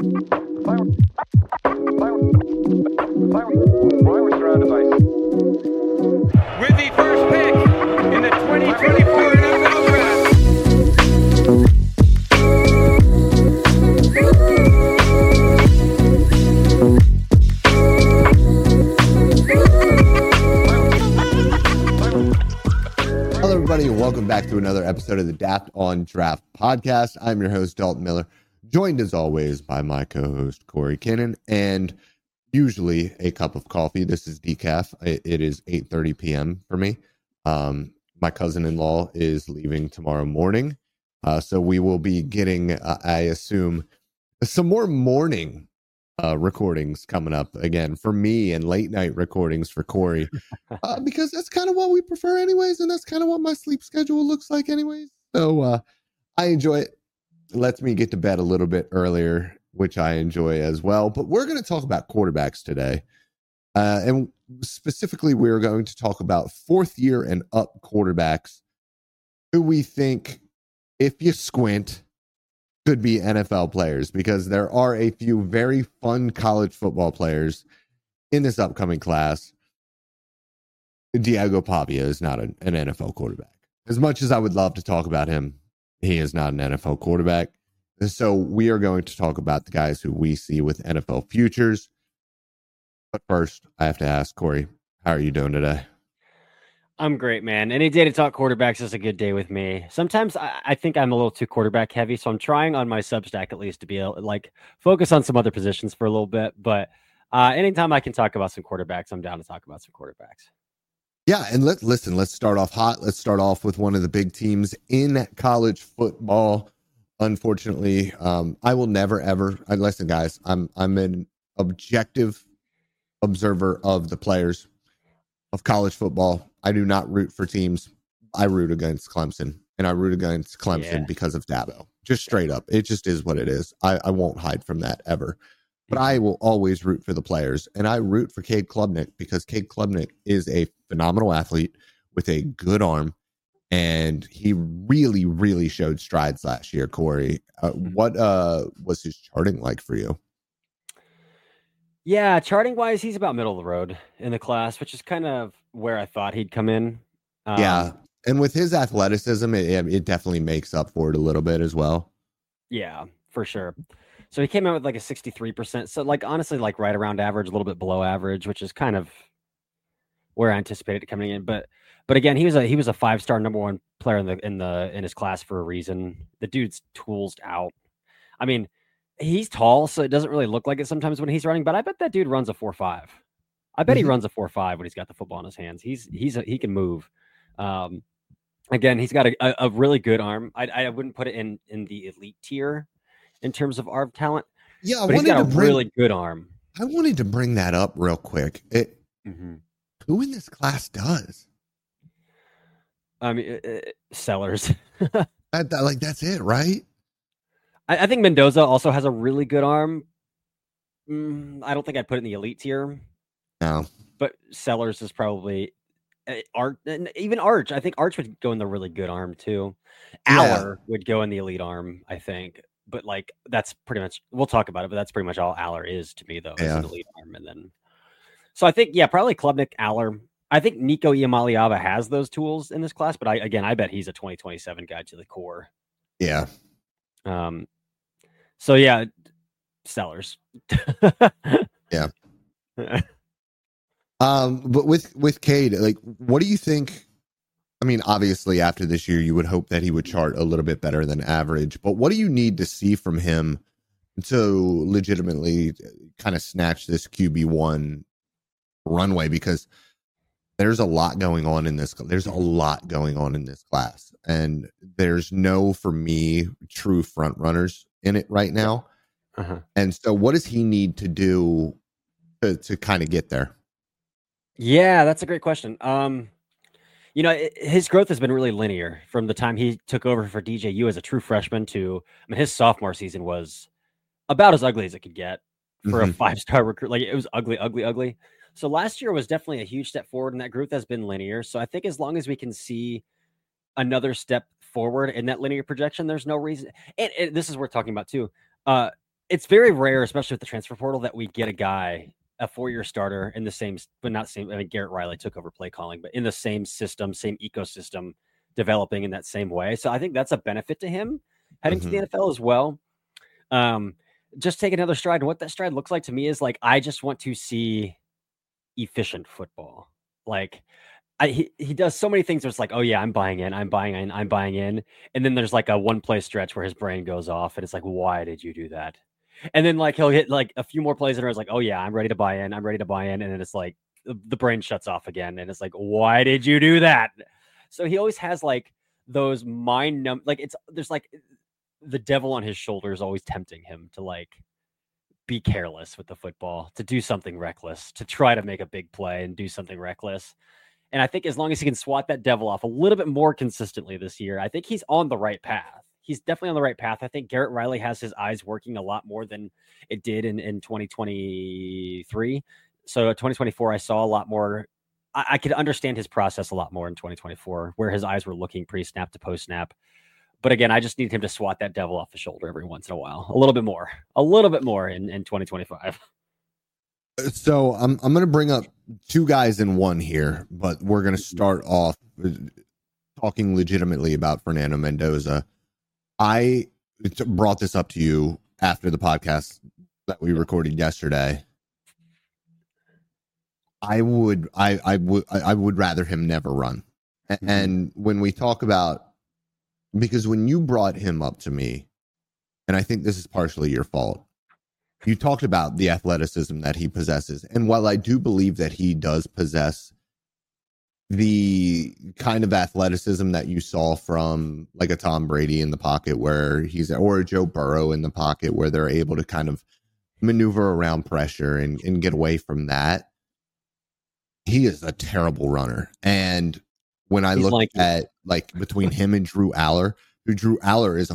With the first pick in the 2024 NFL Draft. Hello, everybody, and welcome back to another episode of the Daft on Draft podcast. I'm your host, Dalton Miller, joined as always by my co-host, Corey Kinnan, and usually a cup of coffee. This is decaf. It is 8:30 p.m. for me. My cousin-in-law is leaving tomorrow morning, so we will be getting, I assume, some more morning recordings coming up again for me and late night recordings for Corey, because that's kind of what we prefer anyways, and that's kind of what my sleep schedule looks like anyways. So I enjoy it. It lets me get to bed a little bit earlier, which I enjoy as well. But we're going to talk about quarterbacks today. And specifically, we're going to talk about fourth year and up quarterbacks who we think, if you squint, could be NFL players, because there are a few very fun college football players in this upcoming class. Diego Pavia is not an NFL quarterback. As much as I would love to talk about him, he is not an NFL quarterback. So we are going to talk about the guys who we see with NFL futures. But first, I have to ask, Corey, how are you doing today? I'm great, man. Any day to talk quarterbacks is a good day with me. Sometimes I think I'm a little too quarterback heavy, so I'm trying on my Substack at least to be able to focus on some other positions for a little bit. But anytime I can talk about some quarterbacks, I'm down to talk about some quarterbacks. Yeah, and let's start off hot. Let's start off with one of the big teams in college football. Unfortunately, I will never ever. Listen, guys, I'm an objective observer of the players of college football. I do not root for teams. I root against Clemson, and I root against Clemson because of Dabo. Just straight up, it just is what it is. I won't hide from that ever. But I will always root for the players, and I root for Cade Klubnik because Cade Klubnik is a phenomenal athlete with a good arm. And he really, really showed strides last year, Corey. What was his charting like for you? Yeah, charting wise, he's about middle of the road in the class, which is kind of where I thought he'd come in. Yeah, and with his athleticism, it definitely makes up for it a little bit as well. Yeah, for sure. So he came in with like a 63%. So honestly, right around average, a little bit below average, which is kind of where I anticipated it coming in. But again, he was a 5-star number one player in his class for a reason. The dude's toolsed out. I mean, he's tall, so it doesn't really look like it sometimes when he's running, but I bet that dude runs a 4.5. I bet he runs a 4.5 when he's got the football in his hands. He can move. Again, he's got a really good arm. I wouldn't put it in the elite tier in terms of arm talent. Yeah, but he's got a really good arm. I wanted to bring that up real quick. Who in this class does? I mean, Sellers. That's it, right? I think Mendoza also has a really good arm. I don't think I'd put it in the elite tier. No. But Sellers is probably Arch. Even Arch. I think Arch would go in the really good arm too. Aller would go in the elite arm, I think. But that's pretty much, we'll talk about it, but that's pretty much all Aller is to me, though. Is an elite arm. And then, so I think, probably Klubnik, Aller. I think Nico Iamaleava has those tools in this class, but I bet he's a 2027 guy to the core. Yeah. So Sellers. Yeah. But with Cade, what do you think? I mean, obviously after this year, you would hope that he would chart a little bit better than average, but what do you need to see from him to legitimately kind of snatch this QB1 runway? Because there's a lot going on in this. There's a lot going on in this class, and there's no, for me, true front runners in it right now. And so what does he need to do to kind of get there? Yeah, that's a great question. His growth has been really linear from the time he took over for DJU as a true freshman to, his sophomore season was about as ugly as it could get for a 5-star recruit. It was ugly. So last year was definitely a huge step forward, and that growth has been linear. So I think as long as we can see another step forward in that linear projection, there's no reason. And this is worth talking about too. it's very rare, especially with the transfer portal, that we get a guy, a 4-year starter in the same, but not same. I mean, Garrett Riley took over play calling, but in the same system, same ecosystem, developing in that same way. So I think that's a benefit to him heading to the NFL as well. Just take another stride. And what that stride looks like to me is like, I just want to see efficient football. Like he does so many things where it's like, oh yeah, I'm buying in. And then there's like a one play stretch where his brain goes off and it's like, why did you do that? And then like he'll hit like a few more plays and it's like, oh yeah, I'm ready to buy in. And then it's like the brain shuts off again. And it's like, why did you do that? So he always has like those there's like the devil on his shoulder is always tempting him to like be careless with the football, to do something reckless, to try to make a big play and do something reckless. And I think as long as he can swat that devil off a little bit more consistently this year, I think he's on the right path. He's definitely on the right path. I think Garrett Riley has his eyes working a lot more than it did in 2023. So 2024, I saw a lot more. I could understand his process a lot more in 2024, where his eyes were looking pre-snap to post-snap. But again, I just need him to swat that devil off the shoulder every once in a while, a little bit more in 2025. So I'm going to bring up two guys in one here, but we're going to start off talking legitimately about Fernando Mendoza. I brought this up to you after the podcast that we recorded yesterday. I would rather him never run. And when we talk about, because when you brought him up to me, and I think this is partially your fault, you talked about the athleticism that he possesses. And while I do believe that he does possess the kind of athleticism that you saw from like a Tom Brady in the pocket or a Joe Burrow in the pocket where they're able to kind of maneuver around pressure and get away from that, he is a terrible runner. And when I look at like between him and Drew Aller is a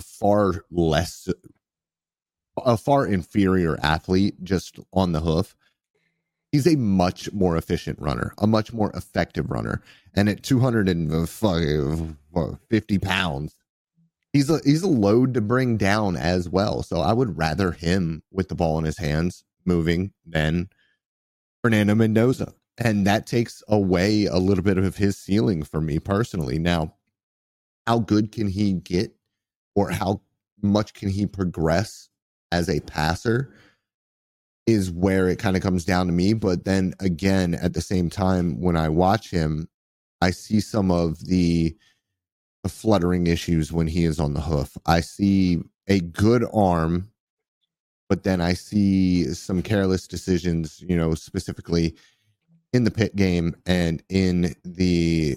far inferior athlete just on the hoof. He's a much more efficient runner, a much more effective runner. And at 250 pounds, he's a load to bring down as well. So I would rather him with the ball in his hands moving than Fernando Mendoza. And that takes away a little bit of his ceiling for me personally. Now, how good can he get, or how much can he progress as a passer is where it kind of comes down to me. But then again, at the same time, when I watch him, I see some of the fluttering issues when he is on the hoof. I see a good arm, but then I see some careless decisions, specifically in the Pitt game and in the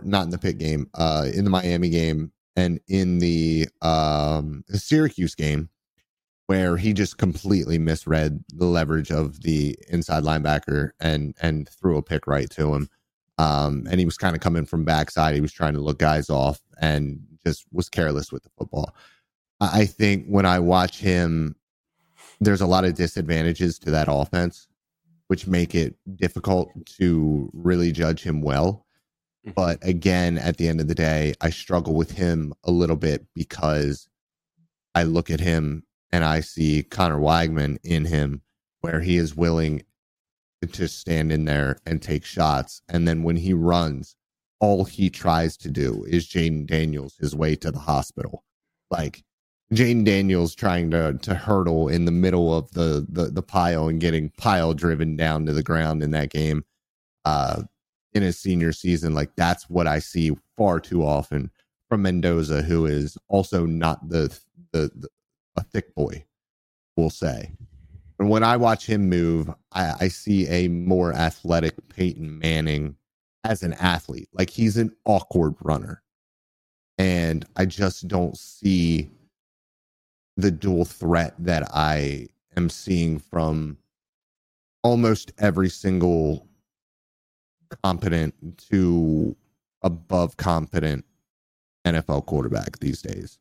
Miami game and in the Syracuse game, where he just completely misread the leverage of the inside linebacker and threw a pick right to him. And he was kind of coming from backside. He was trying to look guys off and just was careless with the football. I think when I watch him, there's a lot of disadvantages to that offense, which make it difficult to really judge him well. But again, at the end of the day, I struggle with him a little bit because I look at him and I see Connor Weigman in him, where he is willing to stand in there and take shots. And then when he runs, all he tries to do is Jaden Daniels his way to the hospital. Like Jaden Daniels trying to hurdle in the middle of the pile and getting pile driven down to the ground in that game in his senior season. Like that's what I see far too often from Mendoza, who is also not a thick boy, we'll say. And when I watch him move, I see a more athletic Peyton Manning as an athlete. Like he's an awkward runner. And I just don't see the dual threat that I am seeing from almost every single competent to above competent NFL quarterback these days.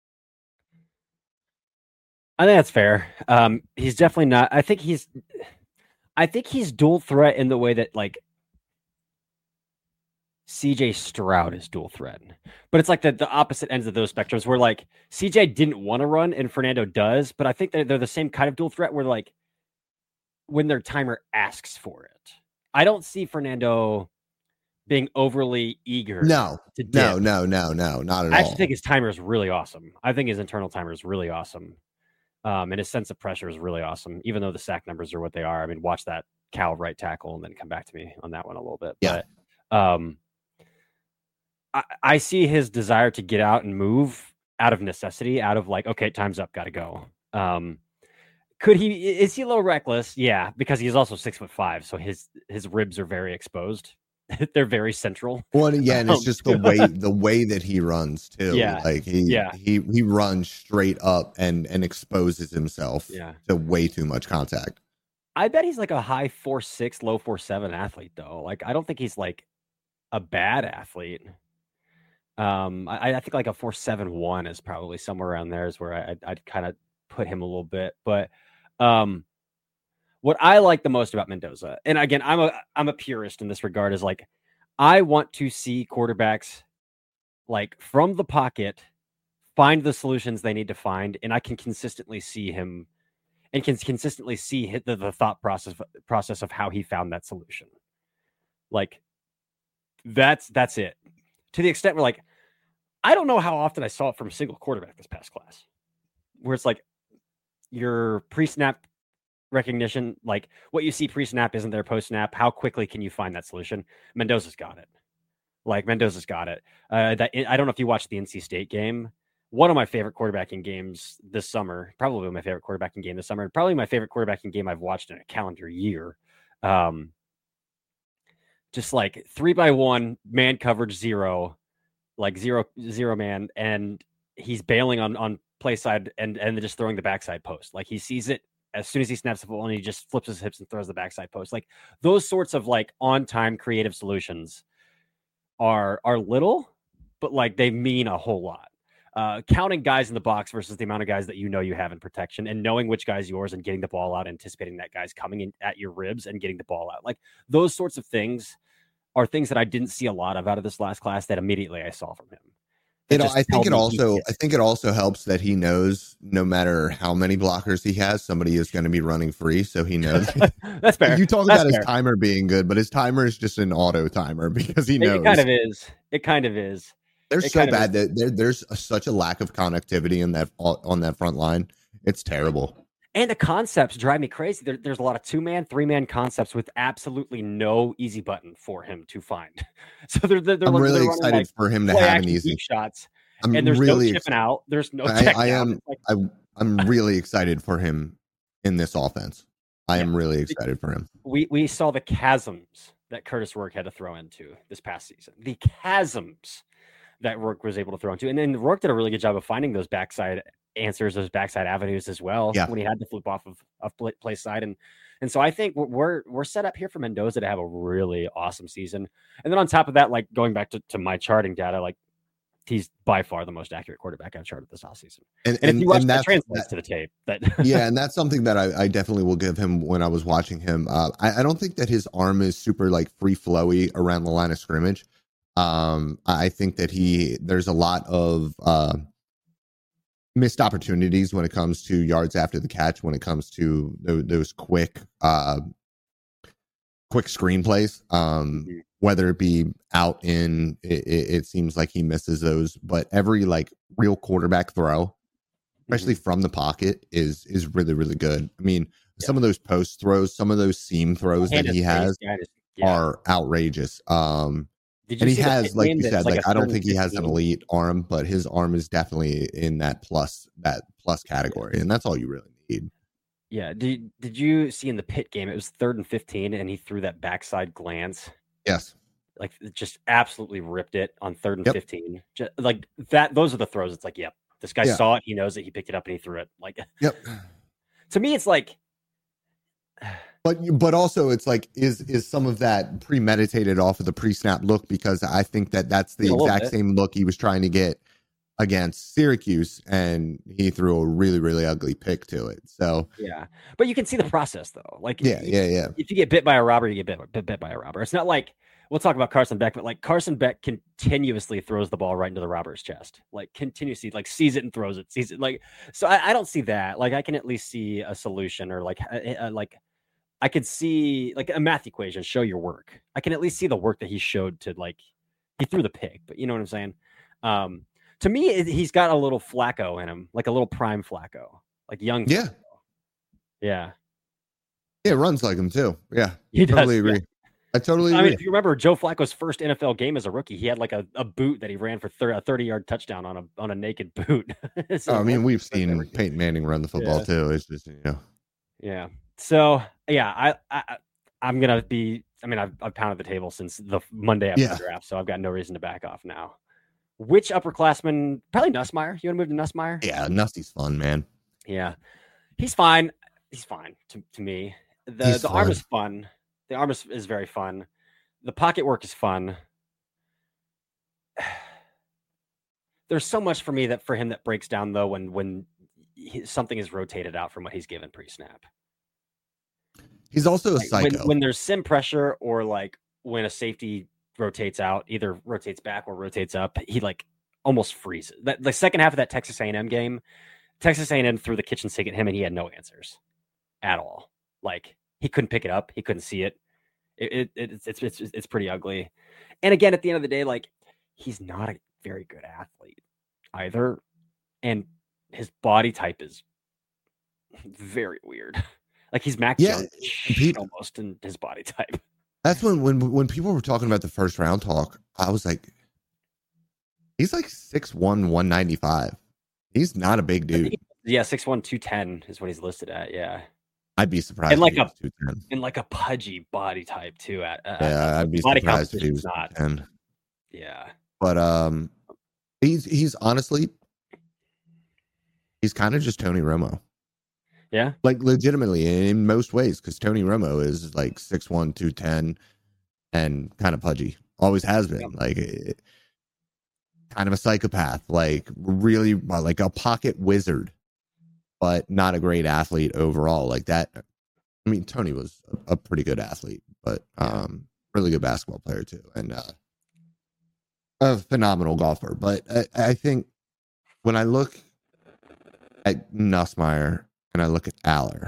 I think that's fair. He's definitely not. I think he's dual threat in the way that like CJ Stroud is dual threat. But it's like the opposite ends of those spectrums where like CJ didn't want to run and Fernando does, but I think they're the same kind of dual threat where like when their timer asks for it. I don't see Fernando being overly eager. No, to dip. no, not at all. I actually think his timer is really awesome. I think his internal timer is really awesome. And his sense of pressure is really awesome, even though the sack numbers are what they are. I mean, watch that Cal right tackle and then come back to me on that one a little bit. Yeah. But I see his desire to get out and move out of necessity, out of like, okay, time's up, gotta go. Is he a little reckless? Yeah, because he's also 6'5", so his ribs are very exposed. They're very central. Well, yeah, and it's just the way that he runs too. Yeah. Like he runs straight up and exposes himself to way too much contact. I bet he's like a high 4'6", low 4'7" athlete though. Like I don't think he's like a bad athlete. I think like a 4'7" is probably somewhere around there is where I'd kind of put him a little bit. But what I like the most about Mendoza, and again, I'm a purist in this regard, is like I want to see quarterbacks like from the pocket find the solutions they need to find, and I can consistently see him and can consistently see the thought process of how he found that solution. Like that's it. To the extent where like I don't know how often I saw it from a single quarterback this past class, where it's like your pre-snap recognition, like what you see pre-snap isn't there post-snap. How quickly can you find that solution? Mendoza's got it. I don't know if you watched the NC State game. One of my favorite quarterbacking games this summer, probably my favorite quarterbacking game this summer, probably my favorite quarterbacking game I've watched in a calendar year. Just like 3-by-1 man coverage 0, like zero man, and he's bailing on play side and just throwing the backside post. Like he sees it as soon as he snaps the ball and he just flips his hips and throws the backside post. Like those sorts of like on time creative solutions are little, but like they mean a whole lot. Counting guys in the box versus the amount of guys that you have in protection and knowing which guy's yours and getting the ball out, anticipating that guy's coming in at your ribs and getting the ball out. Like those sorts of things are things that I didn't see a lot of out of this last class that immediately I saw from him. I think it also helps that he knows no matter how many blockers he has, somebody is going to be running free. So he knows. That's fair. You talk about his timer being good, but his timer is just an auto timer because he knows. It kind of is. They're so bad that there's such a lack of connectivity on that front line. It's terrible. And the concepts drive me crazy. There's a lot of 2-man, 3-man concepts with absolutely no easy button for him to find. So I'm really excited like for him to have an easy shots. And there's really no chipping out. There's no. I'm really excited for him in this offense. I am really excited for him. We saw the chasms that Curtis Rourke had to throw into this past season. The chasms that Rourke was able to throw into, and then Rourke did a really good job of finding those backside answers, those backside avenues as well. Yeah. When he had to flip off of play side, and so I think we're set up here for Mendoza to have a really awesome season. And then on top of that, like going back to my charting data, like he's by far the most accurate quarterback I've charted this offseason. And if you watch that translates to the tape. Yeah, and that's something that I definitely will give him when I was watching him. I don't think that his arm is super like free flowy around the line of scrimmage. I think that there's a lot of missed opportunities when it comes to yards after the catch, when it comes to those quick screenplays, whether it be out in, it seems like he misses those, but every like real quarterback throw, especially from the pocket, is really, really good. I mean, some of those post throws, some of those seam throws that he has are outrageous. And he has, like you said, like I don't think he has an elite arm, but his arm is definitely in that plus category, and that's all you really need. Yeah. Did you see in the Pitt game? It was 3rd and 15, and he threw that backside glance. Yes. Like just absolutely ripped it on 3rd and 15. Just, like that. Those are the throws. It's like, yep, this guy saw it. He knows that he picked it up and he threw it. Like, yep. To me, it's like. But also it's like is some of that premeditated off of the pre-snap look, because I think that's the exact same look he was trying to get against Syracuse, and he threw a really, really ugly pick to it. So yeah, but you can see the process though. Like yeah. If you get bit by a robber, you get bit by a robber. It's not like we'll talk about Carson Beck, but like Carson Beck continuously throws the ball right into the robber's chest, like continuously, like sees it and throws it, sees it. Like, so I don't see that. Like, I can at least see a solution, or like I could see like a math equation, show your work. I can at least see the work that he showed to like, he threw the pick, but you know what I'm saying? To me, he's got a little Flacco in him, like a little prime Flacco, like young. Yeah. Flacco. Yeah. Yeah, it runs like him too. Yeah. He Totally does. agree. Yeah. I totally I agree. mean, if you remember Joe Flacco's first NFL game as a rookie, he had like a boot that he ran for a 30-yard touchdown on a naked boot. I mean, we've seen Peyton Manning run the football too. It's just, Yeah. So yeah, I'm gonna be. I mean, I've pounded the table since the Monday after the draft, so I've got no reason to back off now. Which upperclassman? Probably Nussmeier. You want to move to Nussmeier? Yeah, Nussy's fun, man. Yeah, he's fine. He's fine to me. The arm is fun. The arm is very fun. The pocket work is fun. There's so much for me for him that breaks down though when something is rotated out from what he's given pre-snap. He's also a psycho. When there's sim pressure, or like when a safety rotates out, either rotates back or rotates up, he like almost freezes. The second half of that Texas A&M game, Texas A&M threw the kitchen sink at him and he had no answers at all. Like, he couldn't pick it up. He couldn't see it. It's pretty ugly. And again, at the end of the day, like, he's not a very good athlete either. And his body type is very weird. Like, he's Mac Jones almost in his body type. That's when people were talking about the first round talk, I was like, he's like 6'1", 195. He's not a big dude. Yeah, 6'1", 210 is what he's listed at. Yeah. I'd be surprised. And like a pudgy body type too. I'd be surprised if he was not. 10. Yeah, but he's honestly, he's kind of just Tony Romo. Yeah, like legitimately in most ways, because Tony Romo is like 6'1", 210, and kind of pudgy. Always has been. Like, kind of a psychopath. Like, really, like a pocket wizard, but not a great athlete overall. Like that. I mean, Tony was a pretty good athlete, but really good basketball player too, and a phenomenal golfer. But I think when I look at Nussmeier and I look at Aller,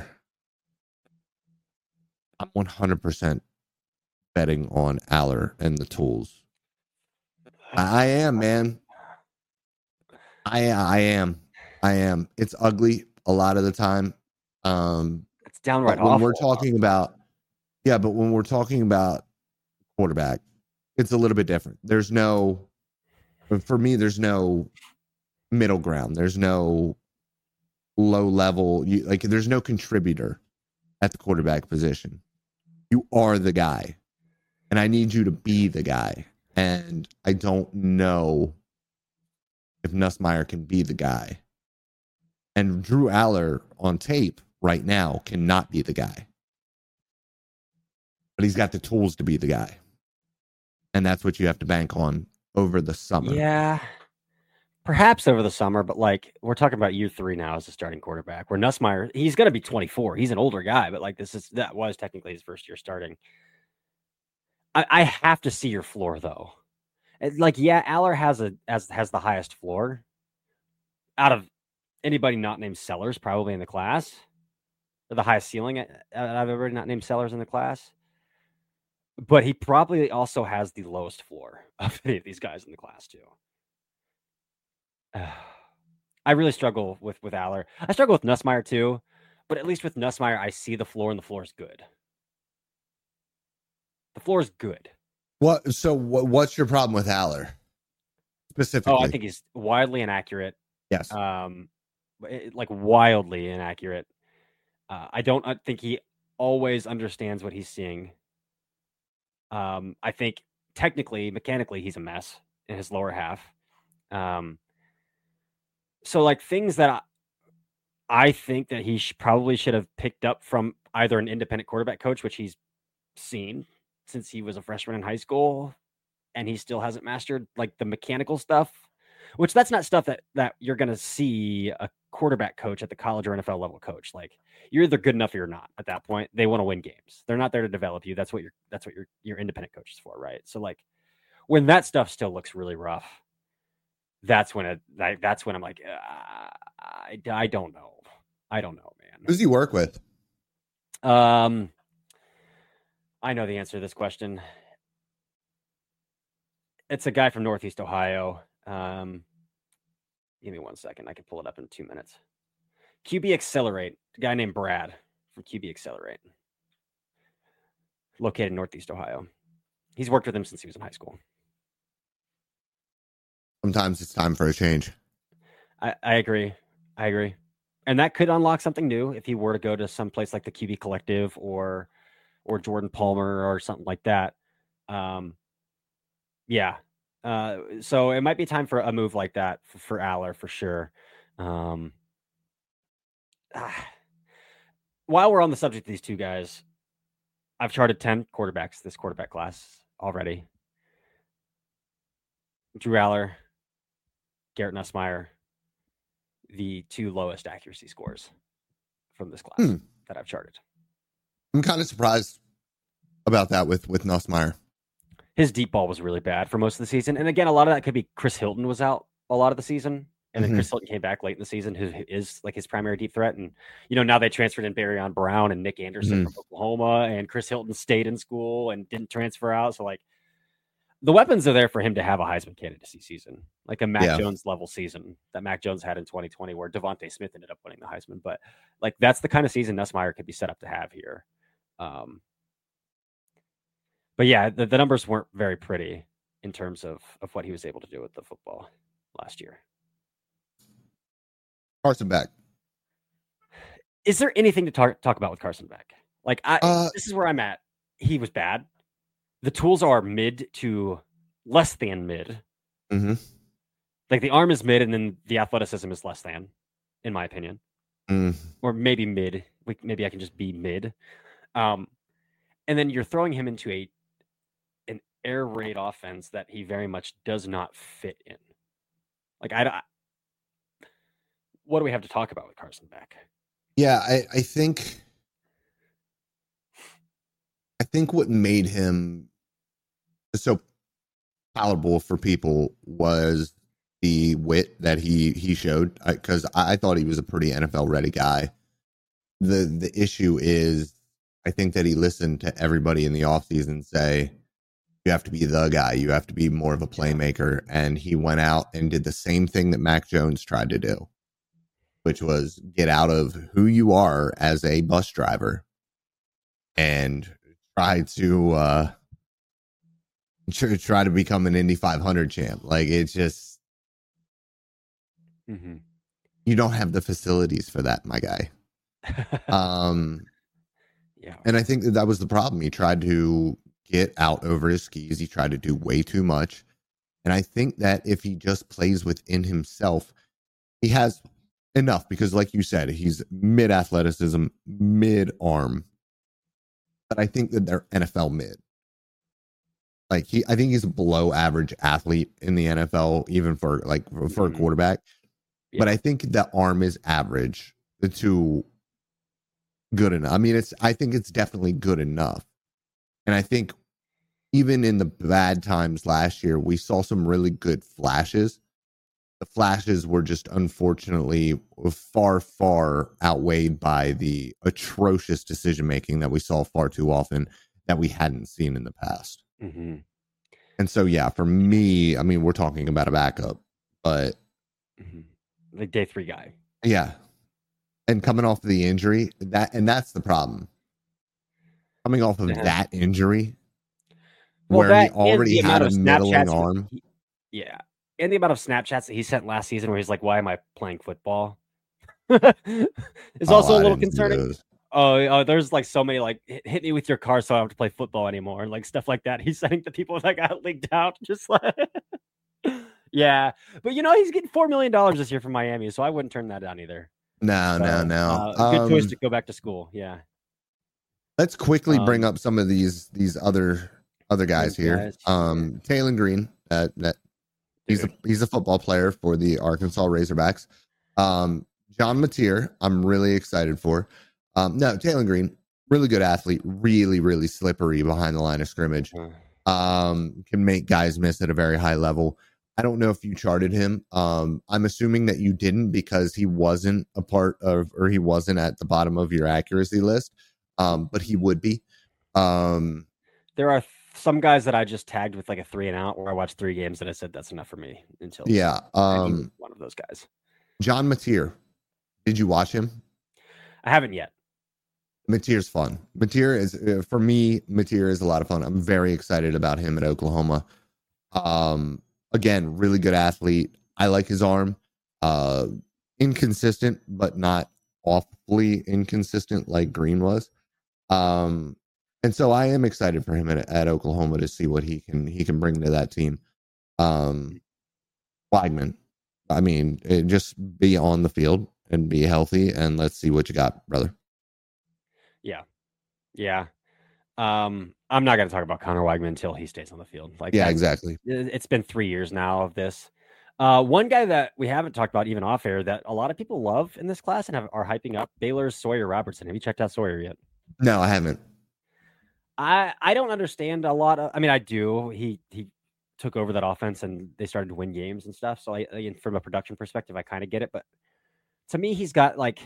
I'm 100% betting on Aller and the tools. I am, man. I am. It's ugly a lot of the time. It's downright when awful. we're talking about, but when we're talking about quarterback, it's a little bit different. For me, there's no middle ground. There's no low level. There's no contributor at the quarterback position. You are the guy, and I need you to be the guy. And I don't know if Nussmeier can be the guy. And Drew Aller on tape right now cannot be the guy. But he's got the tools to be the guy. And that's what you have to bank on over the summer. Yeah, perhaps over the summer, but like, we're talking about year 3 now as a starting quarterback, where Nussmeier, he's going to be 24. He's an older guy, but like that was technically his first year starting. I have to see your floor though. Like, yeah, Aller has the highest floor out of anybody not named Sellers, probably in the class. Or the highest ceiling out of everybody not named Sellers in the class. But he probably also has the lowest floor of any of these guys in the class too. I really struggle with Aller. I struggle with Nussmeier too, but at least with Nussmeier, I see the floor, and the floor is good. The floor is good. What's your problem with Aller specifically? Oh, I think he's wildly inaccurate. Yes. Like wildly inaccurate. I don't think he always understands what he's seeing. I think technically, mechanically, he's a mess in his lower half. So like things that I think that he probably should have picked up from either an independent quarterback coach, which he's seen since he was a freshman in high school, and he still hasn't mastered like the mechanical stuff. which that's not stuff that you're going to see a quarterback coach at the college or NFL level coach. Like, you're either good enough or you're not at that point. They want to win games. They're not there to develop you. That's what your independent coach is for, right? So like when that stuff still looks really rough, that's when I'm like, I don't know. I don't know, man. Who does he work with? I know the answer to this question. It's a guy from Northeast Ohio. Give me 1 second. I can pull it up in 2 minutes. QB Accelerate, a guy named Brad from QB Accelerate, located in Northeast Ohio. He's worked with him since he was in high school. Sometimes it's time for a change. I agree. And that could unlock something new if he were to go to some place like the QB Collective or Jordan Palmer or something like that. Yeah. So it might be time for a move like that for Aller for sure. While we're on the subject of these two guys, I've charted 10 quarterbacks this quarterback class already. Drew Aller, Garrett Nussmeier, the two lowest accuracy scores from this class that I've charted. I'm kind of surprised about that with Nussmeier. His deep ball was really bad for most of the season. And again, a lot of that could be Chris Hilton was out a lot of the season. And then Chris Hilton came back late in the season, who is like his primary deep threat. And, now they transferred in Barryon Brown and Nick Anderson from Oklahoma, and Chris Hilton stayed in school and didn't transfer out. So like the weapons are there for him to have a Heisman candidacy season, like a Mac Jones level season that Mac Jones had in 2020, where Devontae Smith ended up winning the Heisman. But like, that's the kind of season Nussmeier could be set up to have here. But yeah, the numbers weren't very pretty in terms of what he was able to do with the football last year. Carson Beck. Is there anything to talk about with Carson Beck? Like, this is where I'm at. He was bad. The tools are mid to less than mid. Mm-hmm. Like the arm is mid, and then the athleticism is less than, in my opinion, or maybe mid. Maybe I can just be mid. And then you're throwing him into an air raid offense that he very much does not fit in. Like, what do we have to talk about with Carson Beck? Yeah, I think what made him so palatable for people was the wit that he showed, because I thought he was a pretty NFL ready guy. The issue is, I think that he listened to everybody in the offseason say, you have to be the guy, you have to be more of a playmaker, and he went out and did the same thing that Mac Jones tried to do, which was get out of who you are as a bus driver and try to become an Indy 500 champ. Like, it's just, you don't have the facilities for that, my guy. Yeah. And I think that was the problem. He tried to get out over his skis. He tried to do way too much. And I think that if he just plays within himself, he has enough, because like you said, he's mid athleticism, mid arm. But I think that they're NFL mid. Like, I think he's a below average athlete in the NFL, even for a quarterback. Yeah. But I think the arm is average to good enough. I mean, I think it's definitely good enough. And I think even in the bad times last year, we saw some really good flashes. The flashes were just unfortunately far, far outweighed by the atrocious decision-making that we saw far too often that we hadn't seen in the past. And so, yeah, for me, I mean, we're talking about a backup, but the day 3 guy. Yeah. And coming off of the injury, that's the problem. Coming off of that injury, where he already had a middling arm. Yeah. And the amount of Snapchats that he sent last season where he's like, why am I playing football? It's also a little concerning. Oh, there's like so many, like, hit me with your car so I don't have to play football anymore, and like stuff like that. He's sending to people that got leaked out. Just like, yeah. But he's getting $4 million this year from Miami, so I wouldn't turn that down either. No. Good choice to go back to school. Yeah. Let's quickly bring up some of these other guys here. Taylor Green, that He's a football player for the Arkansas Razorbacks. John Mateer, I'm really excited for. No, Jalen Green, really good athlete, really, really slippery behind the line of scrimmage. Can make guys miss at a very high level. I don't know if you charted him. I'm assuming that you didn't because he wasn't a part of, or he wasn't at the bottom of your accuracy list. But he would be. There are some guys that I just tagged with like a 3 and out where I watched 3 games and I said that's enough for me until one of those guys. John Mateer. Did you watch him? I haven't yet. Mateer's fun. Mateer is for me. Mateer is a lot of fun. I'm very excited about him at Oklahoma. Again, really good athlete. I like his arm. Inconsistent, but not awfully inconsistent like Green was. And so I am excited for him at Oklahoma to see what he can bring to that team. Weigman, I mean, just be on the field and be healthy, and let's see what you got, brother. Yeah. I'm not going to talk about Connor Weigman until he stays on the field. Exactly. It's been 3 years now of this. One guy that we haven't talked about even off air that a lot of people love in this class and are hyping up, Baylor's Sawyer Robertson. Have you checked out Sawyer yet? No, I haven't. I don't understand a lot of. I mean, I do. He took over that offense and they started to win games and stuff. So from a production perspective, I kind of get it. But to me, he's got like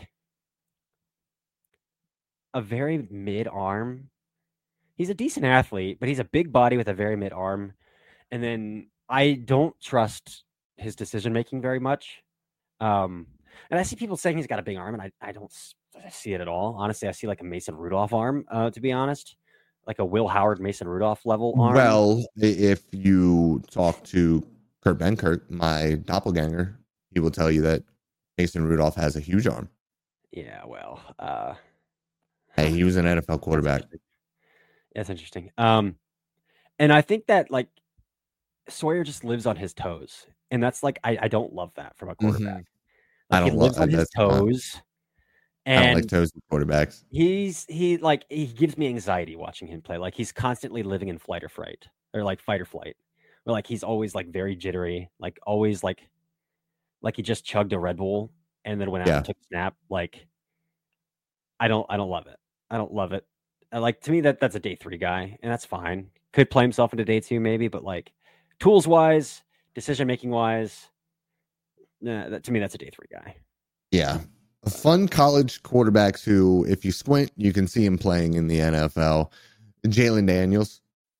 a very mid arm. He's a decent athlete, but he's a big body with a very mid arm. And then I don't trust his decision making very much. And I see people saying he's got a big arm, and I don't see it at all. Honestly, I see like a Mason Rudolph arm, to be honest. Like a Will Howard, Mason Rudolph level arm. Well, if you talk to Kurt Benkirk, my doppelganger, he will tell you that Mason Rudolph has a huge arm. Yeah, well. Hey, he was an NFL quarterback. That's interesting. And I think that like Sawyer just lives on his toes. And that's like, I don't love that from a quarterback. Mm-hmm. Like, he lives on his toes. And I don't like toes with quarterbacks. He gives me anxiety watching him play. Like, he's constantly living in flight or fright, or like fight or flight. Or like he's always like very jittery, like always like he just chugged a Red Bull and then went out and took a snap. Like, I don't love it. I don't love it. Like, to me, that's a day 3 guy, and that's fine. Could play himself into day 2 maybe, but like tools wise, decision making wise, to me that's a day 3 guy. Yeah. Fun college quarterbacks who, if you squint, you can see him playing in the NFL. Jalen Daniels.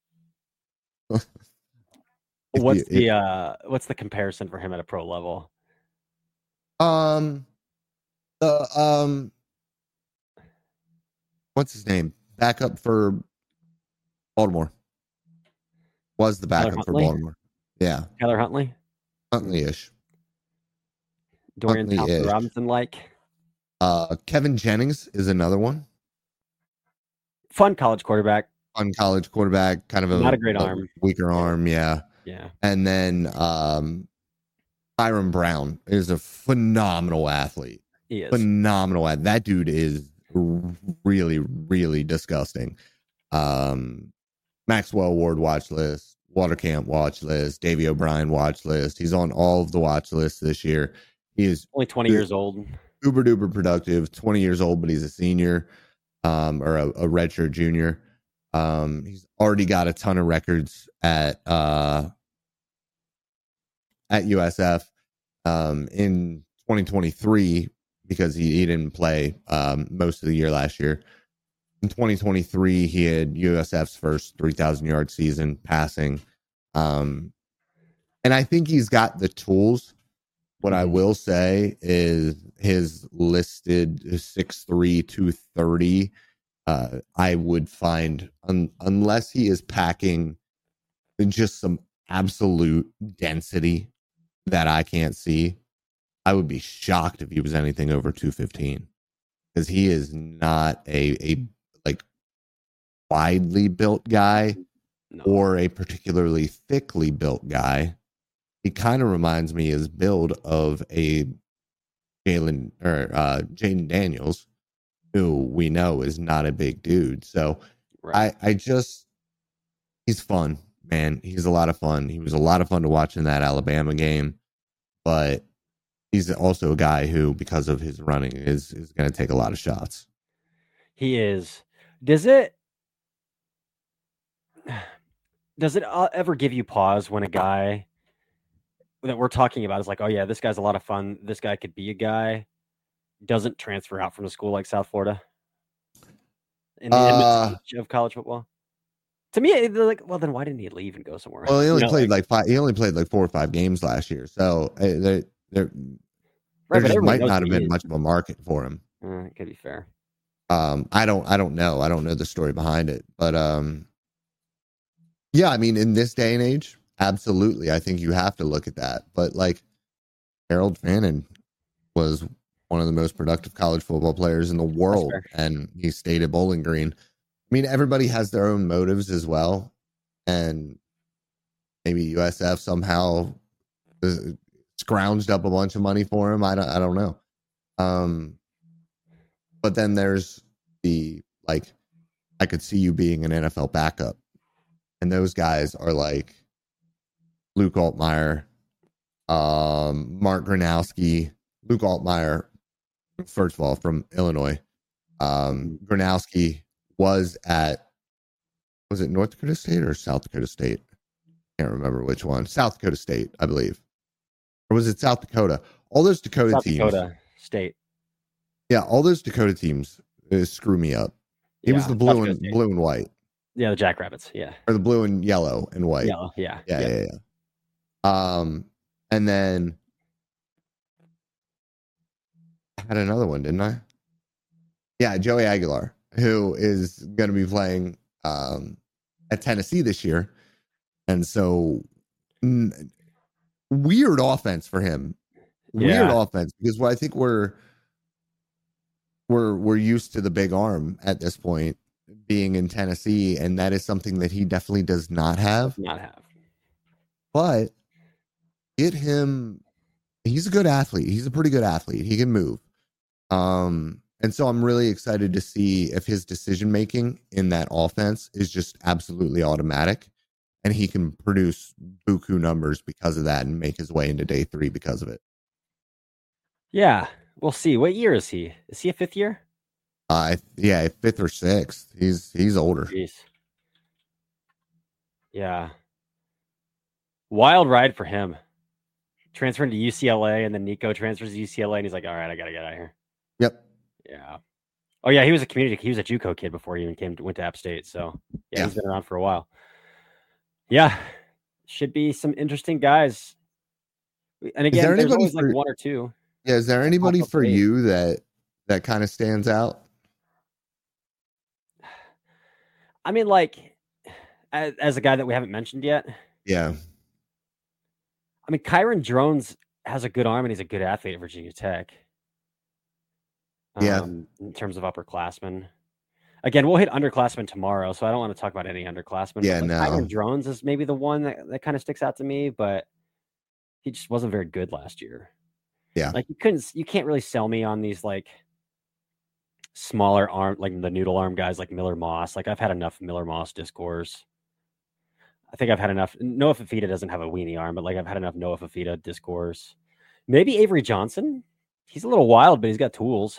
What's the comparison for him at a pro level? What's his name? Backup for Baltimore. Was the backup for Baltimore. Yeah. Tyler Huntley? Huntley-ish. Dorian Thompson like. Kevin Jennings is another one. Fun college quarterback. Kind of not a great arm. Weaker arm, yeah. Yeah. And then Byron Brown is a phenomenal athlete. He is. Phenomenal. That dude is really, really disgusting. Maxwell Ward watch list, Watercamp watch list, Davey O'Brien watch list. He's on all of the watch lists this year. He is only 20 years old. Uber duper productive, 20 years old, but he's a senior, or a redshirt junior. He's already got a ton of records at USF in 2023 because he didn't play most of the year last year. In 2023, he had USF's first 3,000 yard season passing, and I think he's got the tools. What I will say is his listed 6'3", 230. I would find, unless he is packing just some absolute density that I can't see, I would be shocked if he was anything over 215, because he is not a like widely built guy or a particularly thickly built guy. He kind of reminds me his build of a Jaden Daniels, who we know is not a big dude. So right. he's fun. man, he's a lot of fun. He was a lot of fun to watch in that Alabama game, but he's also a guy who, because of his running, is going to take a lot of shots. He is. Does it ever give you pause when a guy that we're talking about is like, oh yeah, this guy's a lot of fun, this guy could be a guy, doesn't transfer out from a school like South Florida in the image of college football? To me, they're like, well, then why didn't he leave and go somewhere? Well, he only played like 5. He only played like 4 or 5 games last year, so there just might not have been much of a market for him. It could be fair. I don't know. I don't know the story behind it, but yeah, I mean, in this day and age, absolutely, I think you have to look at that. But like, Harold Fannin was one of the most productive college football players in the world, and he stayed at Bowling Green. I mean, everybody has their own motives as well, and maybe USF somehow scrounged up a bunch of money for him. I don't know. But then there's the, like, I could see you being an NFL backup, and those guys are like Luke Altmaier, Mark Gronowski. Luke Altmaier, first of all, from Illinois. Gronowski was it North Dakota State or South Dakota State? Can't remember which one. South Dakota State, I believe. Or was it South Dakota? All those Dakota teams. South Dakota State. Yeah, all those Dakota teams screw me up. It was the blue and white. Yeah, the Jackrabbits. Yeah, or the blue and yellow and white. Yellow. Yeah. And then I had another one, didn't I? Yeah, Joey Aguilar, who is going to be playing at Tennessee this year, and so weird offense for him. Weird offense, because I think we're used to the big arm at this point being in Tennessee, and that is something that he definitely does not have. But get him. He's a good athlete. He's a pretty good athlete. He can move. And so I'm really excited to see if his decision making in that offense is just absolutely automatic, and he can produce buku numbers because of that and make his way into day 3 because of it. Yeah, we'll see. What year is he? Is he a 5th year? Yeah, 5th or 6th. He's older. Jeez. Yeah. Wild ride for him. Transferring to UCLA, and then Nico transfers to UCLA, and he's like, all right, I got to get out of here. Yep. Yeah. Oh, yeah, he was a JUCO kid before he even went to App State. So, yeah, he's been around for a while. Yeah. Should be some interesting guys. And again, there's always like 1 or 2. Yeah, is there anybody for you that kind of stands out? I mean, like, as a guy that we haven't mentioned yet. Yeah. I mean, Kyron Drones has a good arm, and he's a good athlete at Virginia Tech. In terms of upperclassmen. Again, we'll hit underclassmen tomorrow, so I don't want to talk about any underclassmen. Yeah, no. Kyron Drones is maybe the one that kind of sticks out to me, but he just wasn't very good last year. Yeah. Like, you can't really sell me on these like smaller arm, like the noodle arm guys like Miller Moss. Like, I've had enough Miller Moss discourse. I think I've had enough. Noah Fafita doesn't have a weenie arm, but like, I've had enough Noah Fafita discourse. Maybe Avery Johnson. He's a little wild, but he's got tools.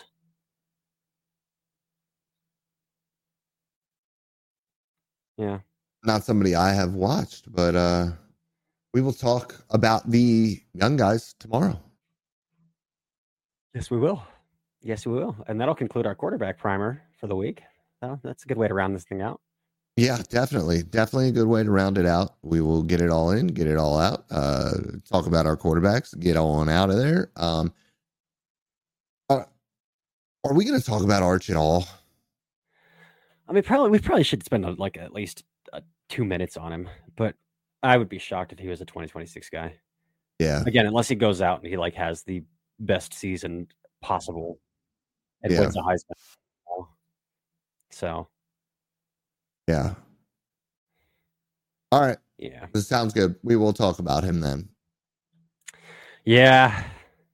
Yeah. Not somebody I have watched, but we will talk about the young guys tomorrow. Yes, we will. And that'll conclude our quarterback primer for the week. So that's a good way to round this thing out. Yeah, definitely a good way to round it out. We will get it all in, get it all out, talk about our quarterbacks, get on out of there. Are we going to talk about Arch at all? I mean, we probably should spend at least 2 minutes on him, but I would be shocked if he was a 2026 guy. Yeah. Again, unless he goes out and he like has the best season possible and wins a Heisman. So. Yeah. All right. Yeah. This sounds good. We will talk about him then. Yeah.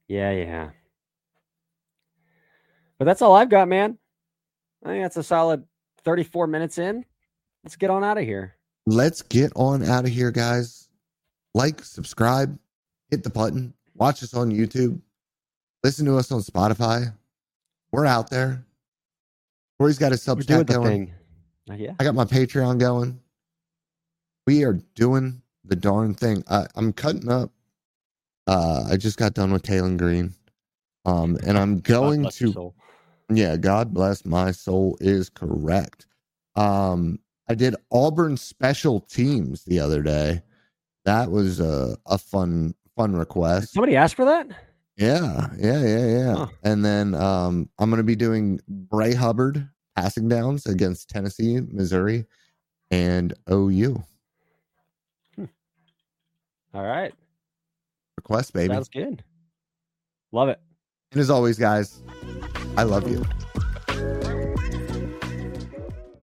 But that's all I've got, man. I think that's a solid 34 minutes in. Let's get on out of here. let's get on out of here, guys. Like, subscribe, hit the button, watch us on YouTube, listen to us on Spotify. We're out there. Corey's got his We're doing Substack the going. thing. Yeah. I got my Patreon going. We are doing the darn thing. I'm cutting up. I just got done with Taylor Green. And I'm going to, yeah, God bless my soul is correct. I did Auburn special teams the other day. That was a fun request. Somebody asked for that? Yeah. Huh. And then I'm going to be doing Bray Hubbard passing downs against Tennessee, Missouri, and OU. All right. Request, baby. Sounds good. Love it. And as always, guys, I love you.